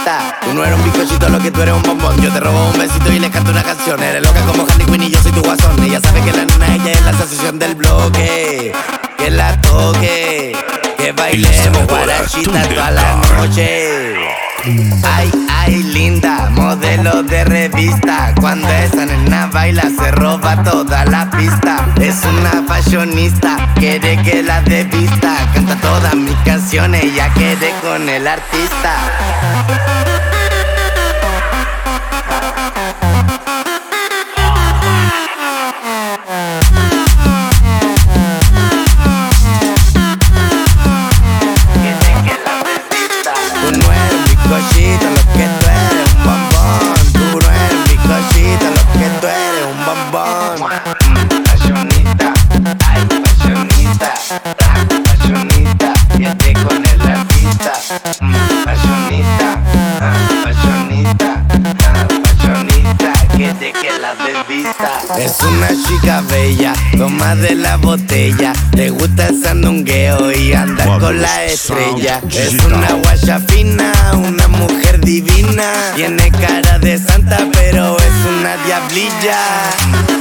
fashionista. Tú no eres un bizcochito, lo que tú eres un bombón. Yo te robo un besito y le canto una canción. Eres loca como Harley Quinn y yo soy tu guasón. Ella sabe que la nena, ella es la sensación del bloque. Que la toque, que bailemos guarachita toda la noche. Ay, ay, linda, modelo de revista. Cuando esa nena baila se roba toda la pista. Es una fashionista, quiere que la dé vista. Canta todas mis canciones, ya quedé con el artista. Tú no eres bizcochito, lo que tú eres un bombón. Tú no eres bizcochito, lo que tú eres un bombón. Fashionista, ay, fashionista, fashionista, quédate con el artista. Fashionista, fashionista, fashionista, quédate que la desvista. Es una chica bella, toma de la botella. Le gusta el sandungueo y anda con la estrella. Es una guacha fina, una mujer divina. Tiene cara de santa pero es una diablilla.